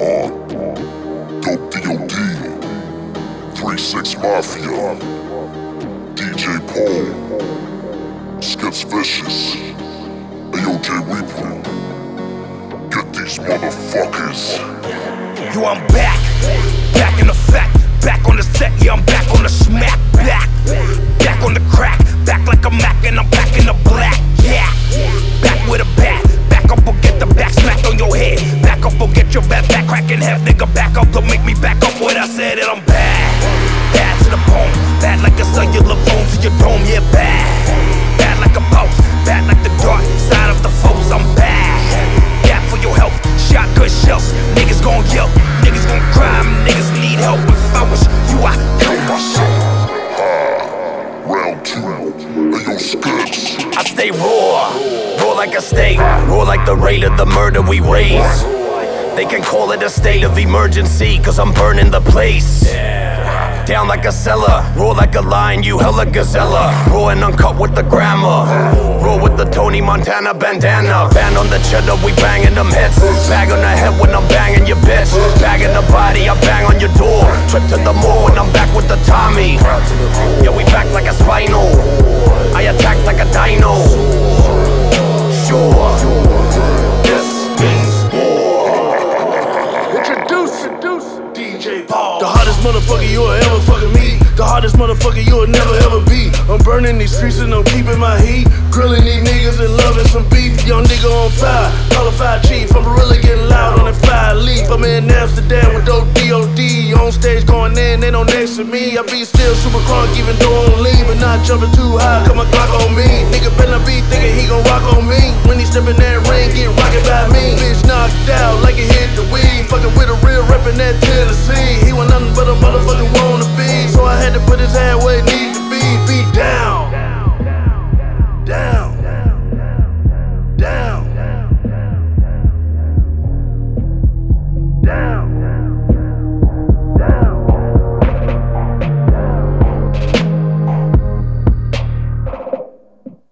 Dope DOD, 3-6 Mafia, DJ Paul, Skips Vicious, AOJ Reaper. Get these motherfuckers. Yo, I'm back, back in effect, back on the set, yeah, I'm back on the smack, back on the crack, back like a Mac, and I'm back in the black, yeah, back with a bat, back up or get the back smacked on your head, back up or get your back crack in half, nigga, back up, don't make me back up what I said, and I'm bad to the bone, bad like a cellular phone to your dome, yeah, bad like a pulse, bad like the dark side of the foes, I'm bad for your help, shot good shells, niggas gon' yell, niggas gon' cry, niggas need help, if I was you, I help myself. Round 2, Ayo Skips. I stay raw like a steak, raw like the rate of the murder we raise. They can call it a state of emergency, cause I'm burning the place. Down like a cellar, raw like a lion, you hella gazella. Raw and uncut with the grammar, raw with the Tony Montana bandana. Band on the cheddar, we banging them hits. Bag on the head when I'm banging your bitch. Bag in the body, I bang on your door. Trip to the mall when I'm back with the Tommy. Yeah, we back like a spinal, I attack like a dino. Sure, this means war. Introduce DJ Paul, the hottest motherfucker you'll ever fucking meet, the hottest motherfucker you'll never ever be. I'm burning these streets and I'm keeping my heat, grilling these niggas and loving some beef. Young nigga on fire, qualified chief. I'm really getting loud on that fire leaf. I'm in Amsterdam with dope DOD, on stage going in, they don't next to me. I be still super crunk even though I'm lean, but not jumping too high, cut my Glock on me. Nigga better be thinking he gon' rock on me. When he step in that ring, get rocked by me. Bitch knocked out like it hit the weed, fucking with a real reppin' that Tennessee. He want nothing but a motherfucking wannabe, so I had to put his